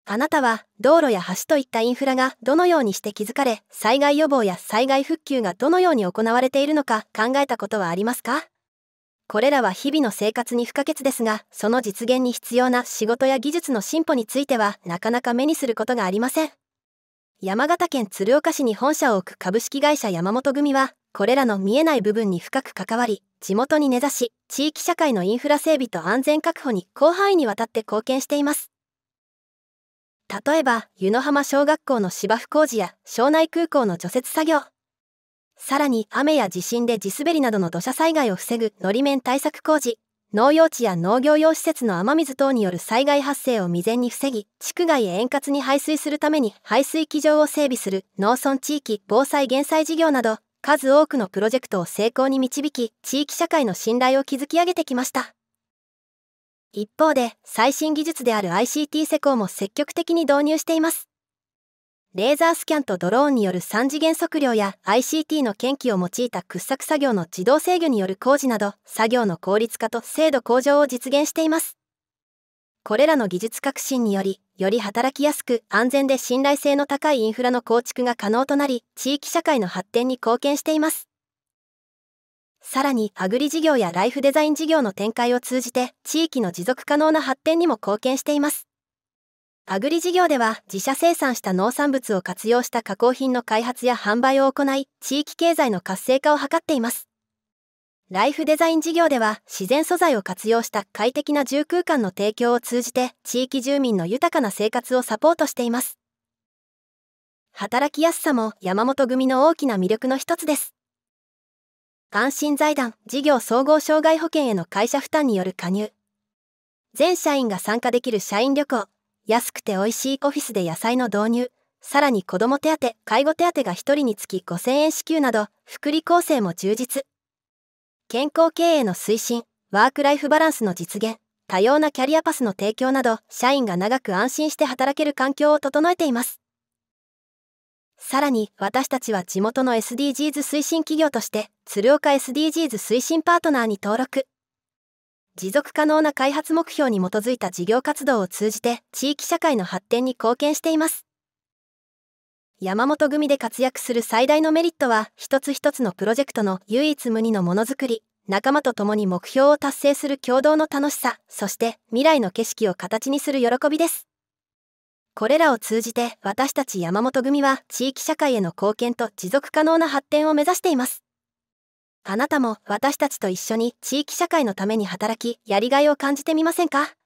あなたは道路や橋といったインフラがどのようにして築かれ、災害予防や災害復旧がどのように行われているのか考えたことはありますか？これらは日々の生活に不可欠ですが、その実現に必要な仕事や技術の進歩についてはなかなか目にすることがありません。山形県鶴岡市に本社を置く株式会社山本組は、これらの見えない部分に深く関わり、地元に根ざし、地域社会のインフラ整備と安全確保に広範囲にわたって貢献しています。例えば、湯の浜小学校の芝生工事や庄内空港の除雪作業。さらに、雨や地震で地滑りなどの土砂災害を防ぐのり面対策工事。農用地や農業用施設の雨水等による災害発生を未然に防ぎ、地区外へ円滑に排水するために排水機場を整備する農村地域防災減災事業など、数多くのプロジェクトを成功に導き、地域社会の信頼を築き上げてきました。一方で、最新技術である ICT 施工も積極的に導入しています。レーザースキャンとドローンによる3次元測量や ICT の検機を用いた掘削作業の自動制御による工事など、作業の効率化と精度向上を実現しています。これらの技術革新により、より働きやすく安全で信頼性の高いインフラの構築が可能となり、地域社会の発展に貢献しています。さらに、アグリ事業やライフデザイン事業の展開を通じて、地域の持続可能な発展にも貢献しています。アグリ事業では、自社生産した農産物を活用した加工品の開発や販売を行い、地域経済の活性化を図っています。ライフデザイン事業では、自然素材を活用した快適な住空間の提供を通じて、地域住民の豊かな生活をサポートしています。働きやすさも山本組の大きな魅力の一つです。安心財団事業総合障害保険への会社負担による加入。全社員が参加できる社員旅行。安くて美味しいオフィスで野菜の導入。さらに子ども手当、介護手当が1人につき5000円支給など、福利厚生も充実。健康経営の推進、ワークライフバランスの実現、多様なキャリアパスの提供など、社員が長く安心して働ける環境を整えています。さらに、私たちは地元の SDGs 推進企業として、鶴岡 SDGs 推進パートナーに登録。持続可能な開発目標に基づいた事業活動を通じて、地域社会の発展に貢献しています。山本組で活躍する最大のメリットは、一つ一つのプロジェクトの唯一無二のものづくり、仲間と共に目標を達成する共同の楽しさ、そして未来の景色を形にする喜びです。これらを通じて私たち山本組は地域社会への貢献と持続可能な発展を目指しています。あなたも私たちと一緒に地域社会のために働き、やりがいを感じてみませんか？